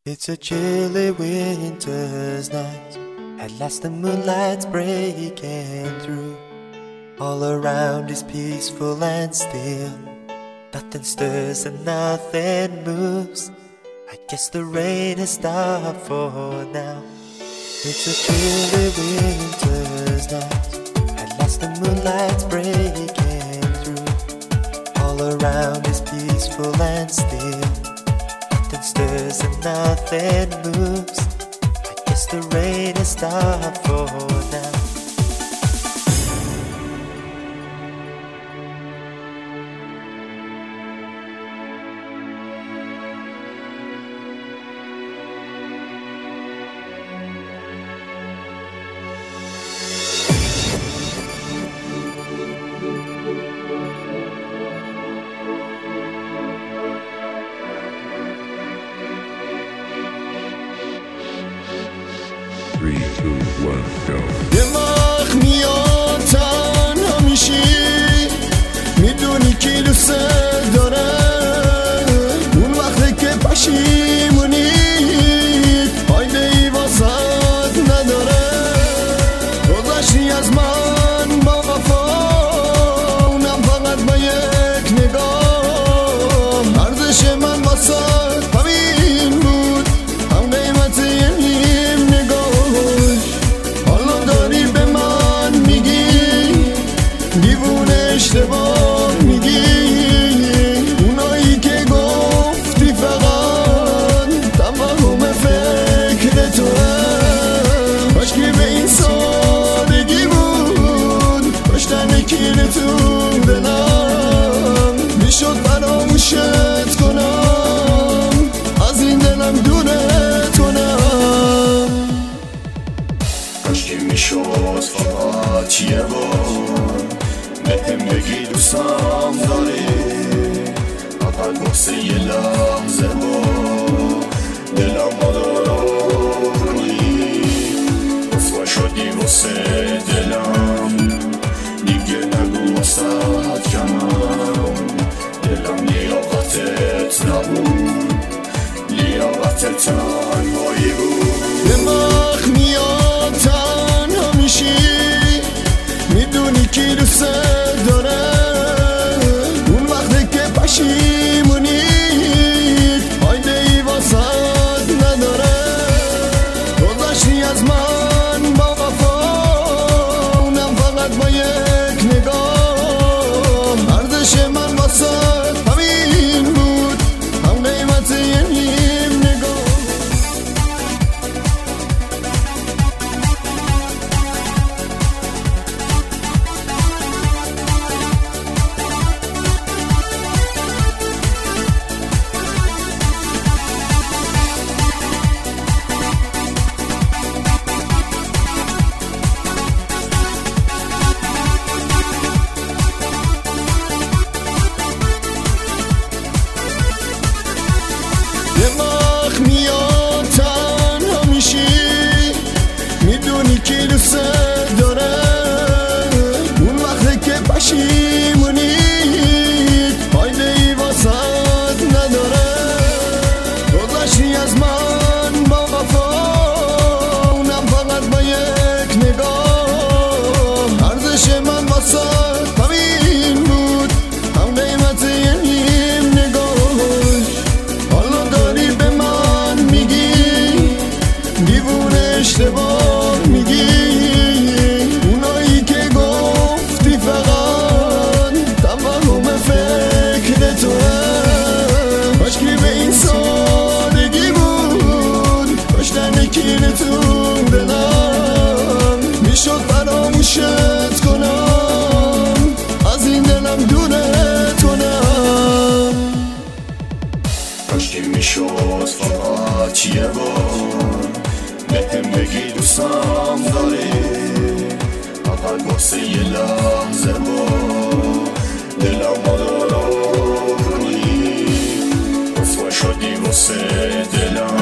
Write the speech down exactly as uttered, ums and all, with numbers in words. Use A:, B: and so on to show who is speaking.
A: It's a chilly winter's night. At last the moonlight's breaking through. All around is peaceful and still. Nothing stirs and nothing moves. I guess the rain has stopped for now. It's a chilly winter's night. At last the moonlight's breaking through. All around is peaceful and still. Nothing stirs and nothing moves. I guess the rain has stopped for now.
B: three, two, one, go.
C: دماغ میاد تنها میشی میدونی که دوست دارم اون وقتی که پشیمونی فایده ای واسد نداره گذشتی از من با وفا اونم فقط با یک نگاه ارزش من واسد همین بود هم قیمت یه نیم نگاه حالا داری به من میگی دیوونه اشتباه میگی اونایی که گفتی فقط تمام فکر تو هم کاشکی به این سادگی بود کشتن کینه تو دلم میشد فراموشت کنم از این دلم دونت کنم کاشکی میشد فقط یه بار بهم بگی دوستم داری فقط واسه یه لحظه با دلم مدارا کنی رسوا شدی واسه دلم دیگه نگو واسه کمم دلم لیاقتت نبود لیاقتت تنهایی بود دماغ میاد تنها میشی میدونی که دوست دارم اون وقتی که پشیمونی فایده ای واسد نداره گذشتی از من با وفا اونم فقط با یک نگاه ارزش من واسد همین بود هم قیمت یه نیم نگاه دماغ میاد تنها میشی میدونی که دوست دارم اون وقتی که پشیمونی فایده ای واسد نداره گذشتی از من با وفا اونم فقط با یک نگاه ارزش من واسد همین بود هم قیمت یه نیم نگاه حالا داری به من میگی دیوونه اشتباه میگی اونایی که گفتی فقط تمام فکر تو هم کاشکی به این سادگی بود کشتن کینه تو دلم میشد فراموشت کنم از این دلم دونت کنم کاشکی میشد فقط یه بار بهم بگی دوستم داری فقط واسه یه لحظه با دلم مدارا کنی رسوا شدی واسه دلم